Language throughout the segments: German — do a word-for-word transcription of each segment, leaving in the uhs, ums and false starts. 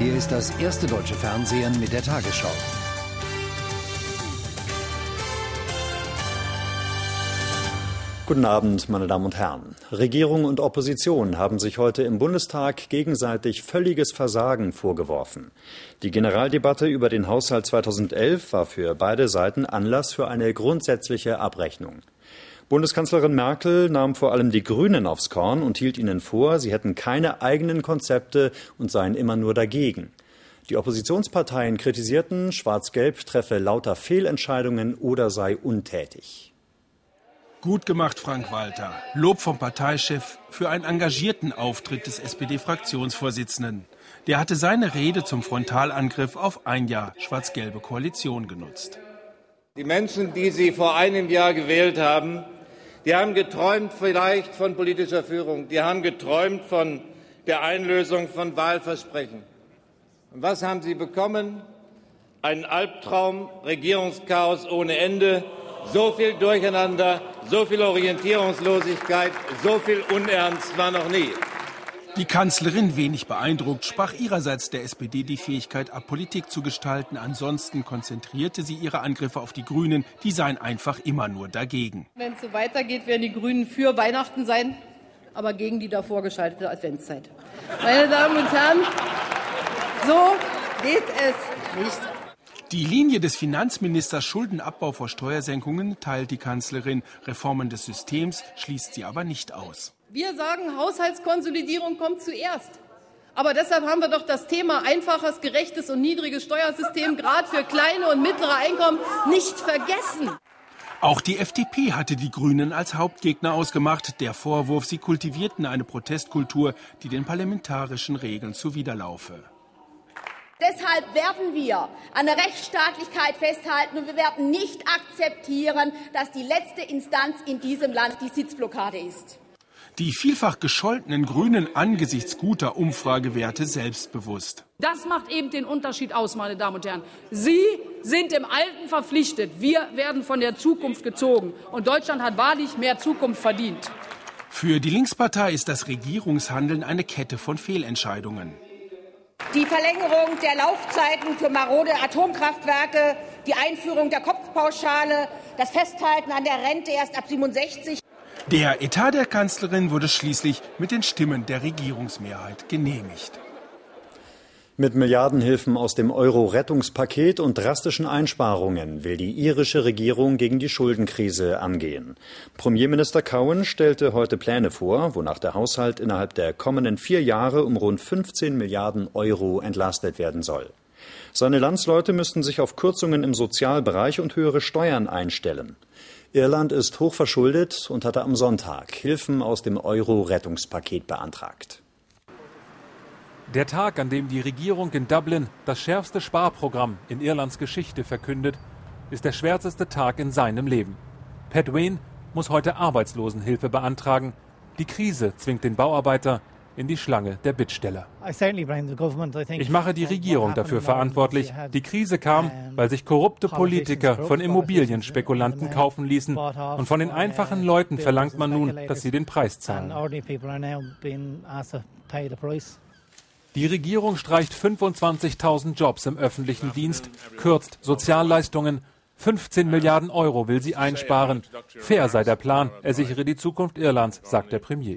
Hier ist das erste deutsche Fernsehen mit der Tagesschau. Guten Abend, meine Damen und Herren. Regierung und Opposition haben sich heute im Bundestag gegenseitig völliges Versagen vorgeworfen. Die Generaldebatte über den Haushalt zweitausendelf war für beide Seiten Anlass für eine grundsätzliche Abrechnung. Bundeskanzlerin Merkel nahm vor allem die Grünen aufs Korn und hielt ihnen vor, sie hätten keine eigenen Konzepte und seien immer nur dagegen. Die Oppositionsparteien kritisierten, Schwarz-Gelb treffe lauter Fehlentscheidungen oder sei untätig. Gut gemacht, Frank Walter. Lob vom Parteichef für einen engagierten Auftritt des S P D-Fraktionsvorsitzenden. Der hatte seine Rede zum Frontalangriff auf ein Jahr schwarz-gelbe Koalition genutzt. Die Menschen, die Sie vor einem Jahr gewählt haben, die haben geträumt vielleicht von politischer Führung. Die haben geträumt von der Einlösung von Wahlversprechen. Und was haben sie bekommen? Einen Albtraum, Regierungschaos ohne Ende. So viel Durcheinander, so viel Orientierungslosigkeit, so viel Unernst war noch nie. Die Kanzlerin, wenig beeindruckt, sprach ihrerseits der S P D die Fähigkeit ab, Politik zu gestalten. Ansonsten konzentrierte sie ihre Angriffe auf die Grünen. Die seien einfach immer nur dagegen. Wenn es so weitergeht, werden die Grünen für Weihnachten sein, aber gegen die davor geschaltete Adventszeit. Meine Damen und Herren, so geht es nicht. Die Linie des Finanzministers Schuldenabbau vor Steuersenkungen teilt die Kanzlerin. Reformen des Systems schließt sie aber nicht aus. Wir sagen, Haushaltskonsolidierung kommt zuerst. Aber deshalb haben wir doch das Thema einfaches, gerechtes und niedriges Steuersystem gerade für kleine und mittlere Einkommen nicht vergessen. Auch die F D P hatte die Grünen als Hauptgegner ausgemacht. Der Vorwurf, sie kultivierten eine Protestkultur, die den parlamentarischen Regeln zuwiderlaufe. Deshalb werden wir an der Rechtsstaatlichkeit festhalten und wir werden nicht akzeptieren, dass die letzte Instanz in diesem Land die Sitzblockade ist. Die vielfach gescholtenen Grünen angesichts guter Umfragewerte selbstbewusst. Das macht eben den Unterschied aus, meine Damen und Herren. Sie sind dem Alten verpflichtet. Wir werden von der Zukunft gezogen. Und Deutschland hat wahrlich mehr Zukunft verdient. Für die Linkspartei ist das Regierungshandeln eine Kette von Fehlentscheidungen. Die Verlängerung der Laufzeiten für marode Atomkraftwerke, die Einführung der Kopfpauschale, das Festhalten an der Rente erst ab siebenundsechzig. Der Etat der Kanzlerin wurde schließlich mit den Stimmen der Regierungsmehrheit genehmigt. Mit Milliardenhilfen aus dem Euro-Rettungspaket und drastischen Einsparungen will die irische Regierung gegen die Schuldenkrise angehen. Premierminister Cowen stellte heute Pläne vor, wonach der Haushalt innerhalb der kommenden vier Jahre um rund fünfzehn Milliarden Euro entlastet werden soll. Seine Landsleute müssten sich auf Kürzungen im Sozialbereich und höhere Steuern einstellen. Irland ist hochverschuldet und hatte am Sonntag Hilfen aus dem Euro-Rettungspaket beantragt. Der Tag, an dem die Regierung in Dublin das schärfste Sparprogramm in Irlands Geschichte verkündet, ist der schwärzeste Tag in seinem Leben. Pat Wayne muss heute Arbeitslosenhilfe beantragen. Die Krise zwingt den Bauarbeiter in die Schlange der Bittsteller. Ich mache die Regierung dafür verantwortlich. Die Krise kam, weil sich korrupte Politiker von Immobilienspekulanten kaufen ließen. Und von den einfachen Leuten verlangt man nun, dass sie den Preis zahlen. Die Regierung streicht fünfundzwanzigtausend Jobs im öffentlichen Dienst, kürzt Sozialleistungen. fünfzehn Milliarden Euro will sie einsparen. Fair sei der Plan, er sichere die Zukunft Irlands, sagt der Premier.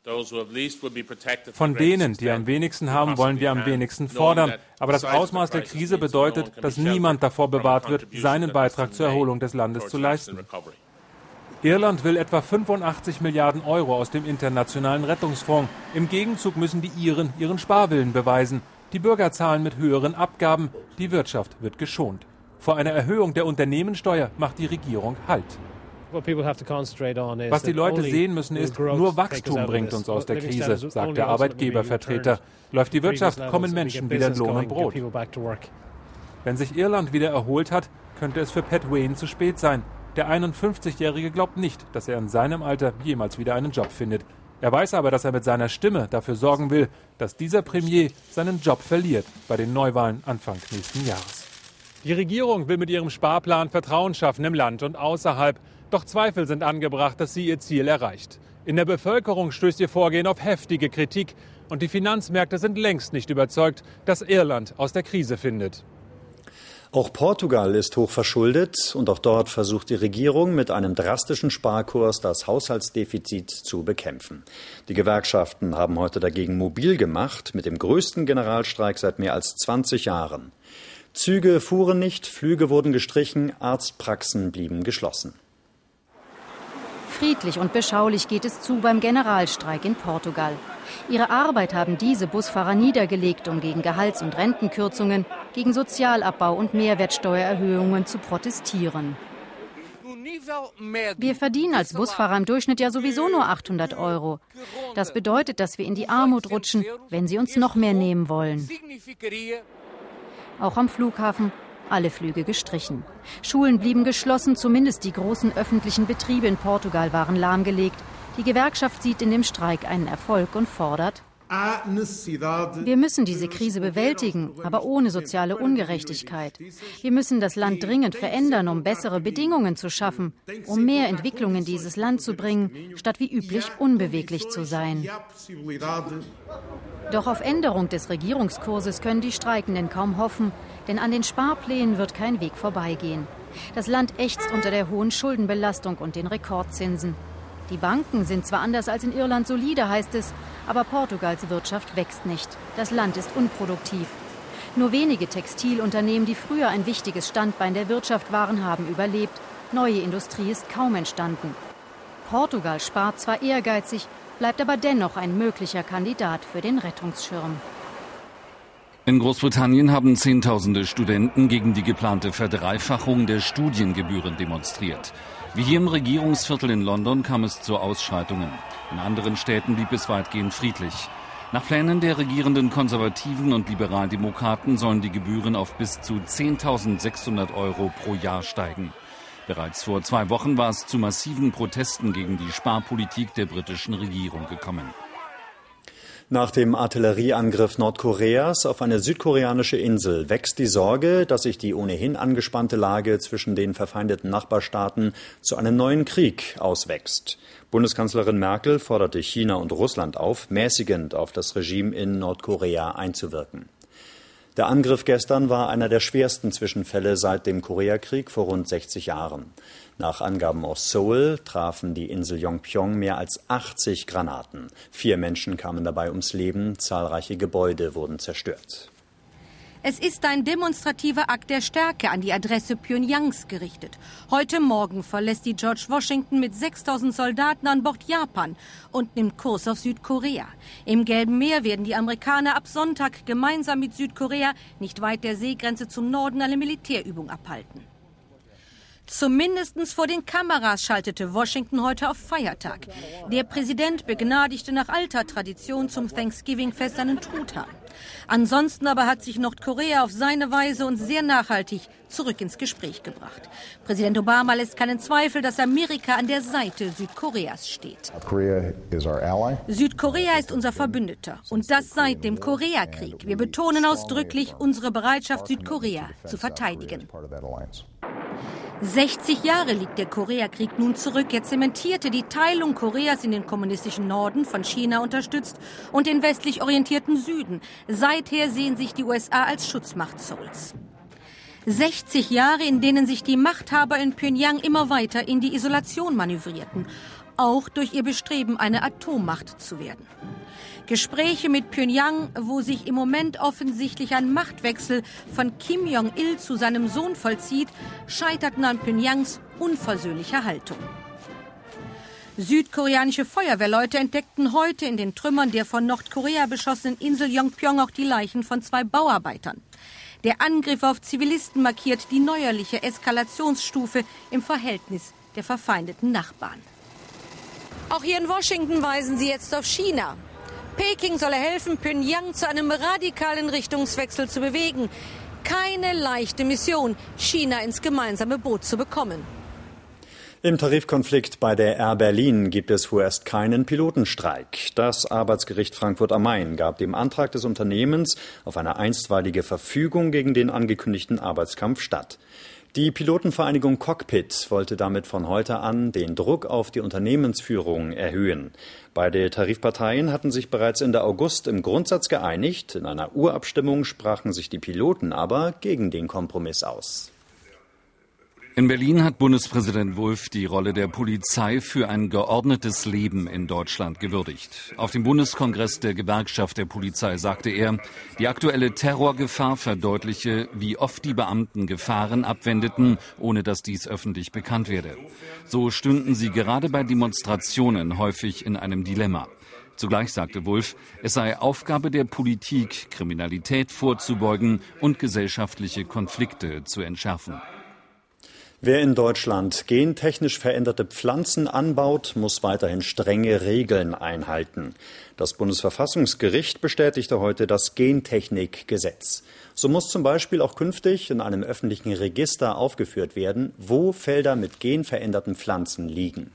Von denen, die am wenigsten haben, wollen wir am wenigsten fordern. Aber das Ausmaß der Krise bedeutet, dass niemand davor bewahrt wird, seinen Beitrag zur Erholung des Landes zu leisten. Irland will etwa fünfundachtzig Milliarden Euro aus dem internationalen Rettungsfonds. Im Gegenzug müssen die Iren ihren Sparwillen beweisen. Die Bürger zahlen mit höheren Abgaben. Die Wirtschaft wird geschont. Vor einer Erhöhung der Unternehmenssteuer macht die Regierung Halt. Was die Leute sehen müssen ist, nur Wachstum bringt uns aus der Krise, sagt der Arbeitgebervertreter. Läuft die Wirtschaft, kommen Menschen wieder in Lohn und Brot. Wenn sich Irland wieder erholt hat, könnte es für Pat Wayne zu spät sein. Der einundfünfzigjährige glaubt nicht, dass er in seinem Alter jemals wieder einen Job findet. Er weiß aber, dass er mit seiner Stimme dafür sorgen will, dass dieser Premier seinen Job verliert bei den Neuwahlen Anfang nächsten Jahres. Die Regierung will mit ihrem Sparplan Vertrauen schaffen im Land und außerhalb. Doch Zweifel sind angebracht, dass sie ihr Ziel erreicht. In der Bevölkerung stößt ihr Vorgehen auf heftige Kritik. Und die Finanzmärkte sind längst nicht überzeugt, dass Irland aus der Krise findet. Auch Portugal ist hoch verschuldet und auch dort versucht die Regierung mit einem drastischen Sparkurs das Haushaltsdefizit zu bekämpfen. Die Gewerkschaften haben heute dagegen mobil gemacht, mit dem größten Generalstreik seit mehr als zwanzig Jahren. Züge fuhren nicht, Flüge wurden gestrichen, Arztpraxen blieben geschlossen. Friedlich und beschaulich geht es zu beim Generalstreik in Portugal. Ihre Arbeit haben diese Busfahrer niedergelegt, um gegen Gehalts- und Rentenkürzungen, gegen Sozialabbau und Mehrwertsteuererhöhungen zu protestieren. Wir verdienen als Busfahrer im Durchschnitt ja sowieso nur achthundert Euro. Das bedeutet, dass wir in die Armut rutschen, wenn sie uns noch mehr nehmen wollen. Auch am Flughafen alle Flüge gestrichen. Schulen blieben geschlossen, zumindest die großen öffentlichen Betriebe in Portugal waren lahmgelegt. Die Gewerkschaft sieht in dem Streik einen Erfolg und fordert: Wir müssen diese Krise bewältigen, aber ohne soziale Ungerechtigkeit. Wir müssen das Land dringend verändern, um bessere Bedingungen zu schaffen, um mehr Entwicklung in dieses Land zu bringen, statt wie üblich unbeweglich zu sein. Doch auf Änderung des Regierungskurses können die Streikenden kaum hoffen, denn an den Sparplänen wird kein Weg vorbeigehen. Das Land ächzt unter der hohen Schuldenbelastung und den Rekordzinsen. Die Banken sind zwar anders als in Irland solide, heißt es, aber Portugals Wirtschaft wächst nicht. Das Land ist unproduktiv. Nur wenige Textilunternehmen, die früher ein wichtiges Standbein der Wirtschaft waren, haben überlebt. Neue Industrie ist kaum entstanden. Portugal spart zwar ehrgeizig, bleibt aber dennoch ein möglicher Kandidat für den Rettungsschirm. In Großbritannien haben Zehntausende Studenten gegen die geplante Verdreifachung der Studiengebühren demonstriert. Wie hier im Regierungsviertel in London kam es zu Ausschreitungen. In anderen Städten blieb es weitgehend friedlich. Nach Plänen der regierenden Konservativen und Liberaldemokraten sollen die Gebühren auf bis zu zehntausendsechshundert Euro pro Jahr steigen. Bereits vor zwei Wochen war es zu massiven Protesten gegen die Sparpolitik der britischen Regierung gekommen. Nach dem Artillerieangriff Nordkoreas auf eine südkoreanische Insel wächst die Sorge, dass sich die ohnehin angespannte Lage zwischen den verfeindeten Nachbarstaaten zu einem neuen Krieg auswächst. Bundeskanzlerin Merkel forderte China und Russland auf, mäßigend auf das Regime in Nordkorea einzuwirken. Der Angriff gestern war einer der schwersten Zwischenfälle seit dem Koreakrieg vor rund sechzig Jahren. Nach Angaben aus Seoul trafen die Insel Yongpyong mehr als achtzig Granaten. Vier Menschen kamen dabei ums Leben, zahlreiche Gebäude wurden zerstört. Es ist ein demonstrativer Akt der Stärke an die Adresse Pyongyangs gerichtet. Heute Morgen verlässt die George Washington mit sechstausend Soldaten an Bord Japan und nimmt Kurs auf Südkorea. Im Gelben Meer werden die Amerikaner ab Sonntag gemeinsam mit Südkorea nicht weit der Seegrenze zum Norden eine Militärübung abhalten. Zumindest vor den Kameras schaltete Washington heute auf Feiertag. Der Präsident begnadigte nach alter Tradition zum Thanksgiving-Fest seinen Truthahn. Ansonsten aber hat sich Nordkorea auf seine Weise und sehr nachhaltig zurück ins Gespräch gebracht. Präsident Obama lässt keinen Zweifel, dass Amerika an der Seite Südkoreas steht. Südkorea ist unser Verbündeter und das seit dem Koreakrieg. Wir betonen ausdrücklich unsere Bereitschaft, Südkorea zu verteidigen. sechzig Jahre liegt der Koreakrieg nun zurück. Er zementierte die Teilung Koreas in den kommunistischen Norden, von China unterstützt, und den westlich orientierten Süden. Seither sehen sich die U S A als Schutzmacht Seuls. sechzig Jahre, in denen sich die Machthaber in Pyongyang immer weiter in die Isolation manövrierten, auch durch ihr Bestreben, eine Atommacht zu werden. Gespräche mit Pyongyang, wo sich im Moment offensichtlich ein Machtwechsel von Kim Jong-il zu seinem Sohn vollzieht, scheiterten an Pyongyangs unversöhnlicher Haltung. Südkoreanische Feuerwehrleute entdeckten heute in den Trümmern der von Nordkorea beschossenen Insel Yongpyong auch die Leichen von zwei Bauarbeitern. Der Angriff auf Zivilisten markiert die neuerliche Eskalationsstufe im Verhältnis der verfeindeten Nachbarn. Auch hier in Washington weisen sie jetzt auf China. Peking solle helfen, Pyongyang zu einem radikalen Richtungswechsel zu bewegen. Keine leichte Mission, China ins gemeinsame Boot zu bekommen. Im Tarifkonflikt bei der Air Berlin gibt es vorerst keinen Pilotenstreik. Das Arbeitsgericht Frankfurt am Main gab dem Antrag des Unternehmens auf eine einstweilige Verfügung gegen den angekündigten Arbeitskampf statt. Die Pilotenvereinigung Cockpit wollte damit von heute an den Druck auf die Unternehmensführung erhöhen. Beide Tarifparteien hatten sich bereits Ende August im Grundsatz geeinigt. In einer Urabstimmung sprachen sich die Piloten aber gegen den Kompromiss aus. In Berlin hat Bundespräsident Wulff die Rolle der Polizei für ein geordnetes Leben in Deutschland gewürdigt. Auf dem Bundeskongress der Gewerkschaft der Polizei sagte er, die aktuelle Terrorgefahr verdeutliche, wie oft die Beamten Gefahren abwendeten, ohne dass dies öffentlich bekannt werde. So stünden sie gerade bei Demonstrationen häufig in einem Dilemma. Zugleich sagte Wulff, es sei Aufgabe der Politik, Kriminalität vorzubeugen und gesellschaftliche Konflikte zu entschärfen. Wer in Deutschland gentechnisch veränderte Pflanzen anbaut, muss weiterhin strenge Regeln einhalten. Das Bundesverfassungsgericht bestätigte heute das Gentechnikgesetz. So muss zum Beispiel auch künftig in einem öffentlichen Register aufgeführt werden, wo Felder mit genveränderten Pflanzen liegen.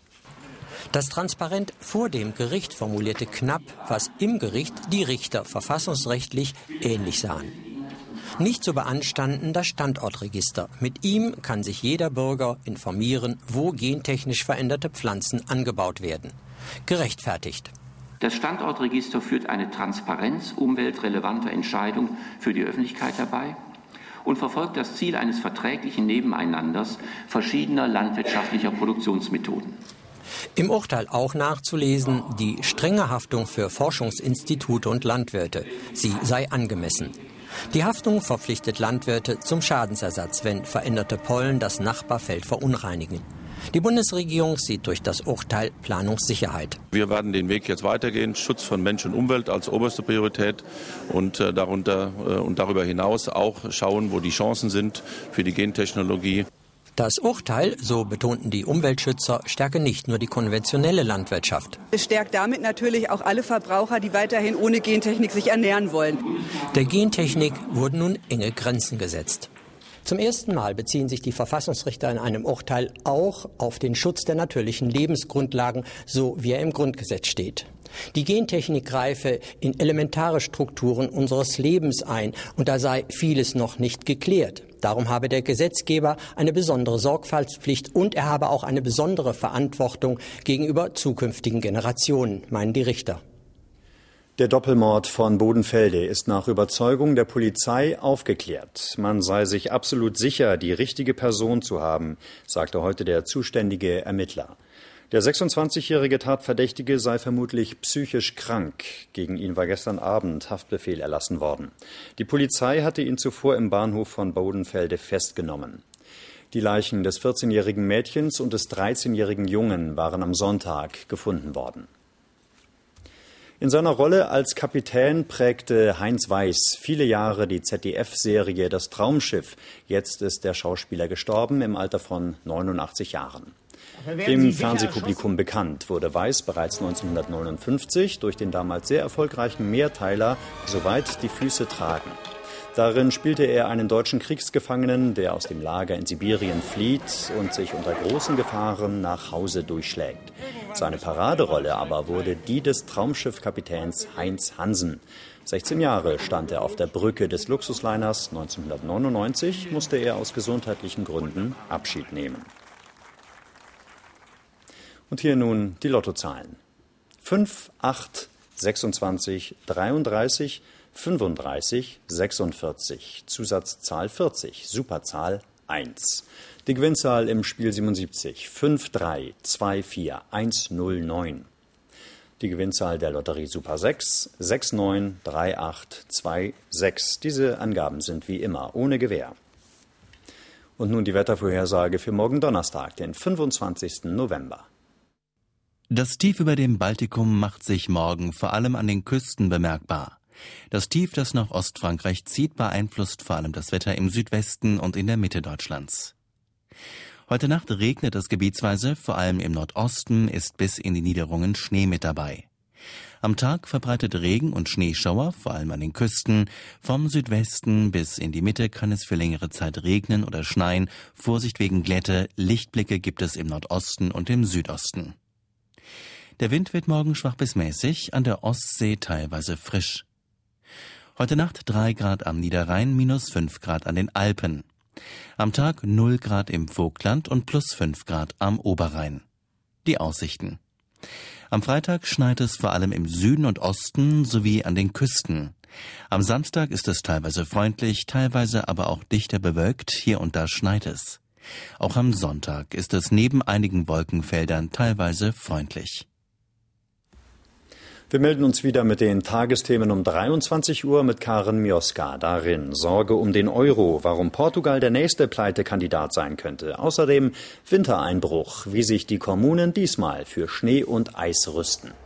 Das transparent vor dem Gericht formulierte knapp, was im Gericht die Richter verfassungsrechtlich ähnlich sahen. Nicht zu beanstanden das Standortregister. Mit ihm kann sich jeder Bürger informieren, wo gentechnisch veränderte Pflanzen angebaut werden. Gerechtfertigt. Das Standortregister führt eine Transparenz umweltrelevanter Entscheidung für die Öffentlichkeit herbei und verfolgt das Ziel eines verträglichen Nebeneinanders verschiedener landwirtschaftlicher Produktionsmethoden. Im Urteil auch nachzulesen, die strenge Haftung für Forschungsinstitute und Landwirte. Sie sei angemessen. Die Haftung verpflichtet Landwirte zum Schadensersatz, wenn veränderte Pollen das Nachbarfeld verunreinigen. Die Bundesregierung sieht durch das Urteil Planungssicherheit. Wir werden den Weg jetzt weitergehen, Schutz von Mensch und Umwelt als oberste Priorität und, äh, darunter, äh, und darüber hinaus auch schauen, wo die Chancen sind für die Gentechnologie. Das Urteil, so betonten die Umweltschützer, stärke nicht nur die konventionelle Landwirtschaft. Es stärkt damit natürlich auch alle Verbraucher, die weiterhin ohne Gentechnik sich ernähren wollen. Der Gentechnik wurden nun enge Grenzen gesetzt. Zum ersten Mal beziehen sich die Verfassungsrichter in einem Urteil auch auf den Schutz der natürlichen Lebensgrundlagen, so wie er im Grundgesetz steht. Die Gentechnik greife in elementare Strukturen unseres Lebens ein und da sei vieles noch nicht geklärt. Darum habe der Gesetzgeber eine besondere Sorgfaltspflicht und er habe auch eine besondere Verantwortung gegenüber zukünftigen Generationen, meinen die Richter. Der Doppelmord von Bodenfelde ist nach Überzeugung der Polizei aufgeklärt. Man sei sich absolut sicher, die richtige Person zu haben, sagte heute der zuständige Ermittler. Der sechsundzwanzigjährige Tatverdächtige sei vermutlich psychisch krank. Gegen ihn war gestern Abend Haftbefehl erlassen worden. Die Polizei hatte ihn zuvor im Bahnhof von Bodenfelde festgenommen. Die Leichen des vierzehnjährigen Mädchens und des dreizehnjährigen Jungen waren am Sonntag gefunden worden. In seiner Rolle als Kapitän prägte Heinz Weiß viele Jahre die Z D F-Serie Das Traumschiff. Jetzt ist der Schauspieler gestorben im Alter von neunundachtzig Jahren. Dem Fernsehpublikum bekannt wurde Weiß bereits neunzehnhundertneunundfünfzig durch den damals sehr erfolgreichen Mehrteiler Soweit die Füße tragen. Darin spielte er einen deutschen Kriegsgefangenen, der aus dem Lager in Sibirien flieht und sich unter großen Gefahren nach Hause durchschlägt. Seine Paraderolle aber wurde die des Traumschiffkapitäns Heinz Hansen. sechzehn Jahre stand er auf der Brücke des Luxusliners. neunzehnhundertneunundneunzig musste er aus gesundheitlichen Gründen Abschied nehmen. Und hier nun die Lottozahlen. fünf, acht, sechsundzwanzig, dreiunddreißig, fünfunddreißig, sechsundvierzig, Zusatzzahl vierzig, Superzahl eins. Die Gewinnzahl im Spiel siebenundsiebzig, fünf drei zwei vier eins null neun. Die Gewinnzahl der Lotterie Super sechs, sechs neun drei acht zwei sechs. Diese Angaben sind wie immer ohne Gewähr. Und nun die Wettervorhersage für morgen Donnerstag, den fünfundzwanzigsten November. Das Tief über dem Baltikum macht sich morgen vor allem an den Küsten bemerkbar. Das Tief, das nach Ostfrankreich zieht, beeinflusst vor allem das Wetter im Südwesten und in der Mitte Deutschlands. Heute Nacht regnet es gebietsweise, vor allem im Nordosten ist bis in die Niederungen Schnee mit dabei. Am Tag verbreitet Regen und Schneeschauer, vor allem an den Küsten. Vom Südwesten bis in die Mitte kann es für längere Zeit regnen oder schneien. Vorsicht wegen Glätte, Lichtblicke gibt es im Nordosten und im Südosten. Der Wind wird morgen schwach bis mäßig, an der Ostsee teilweise frisch. Heute Nacht drei Grad am Niederrhein, minus fünf Grad an den Alpen. Am Tag null Grad im Vogtland und plus fünf Grad am Oberrhein. Die Aussichten. Am Freitag schneit es vor allem im Süden und Osten sowie an den Küsten. Am Samstag ist es teilweise freundlich, teilweise aber auch dichter bewölkt, hier und da schneit es. Auch am Sonntag ist es neben einigen Wolkenfeldern teilweise freundlich. Wir melden uns wieder mit den Tagesthemen um dreiundzwanzig Uhr mit Karen Mioska. Darin Sorge um den Euro, warum Portugal der nächste Pleitekandidat sein könnte. Außerdem Wintereinbruch, wie sich die Kommunen diesmal für Schnee und Eis rüsten.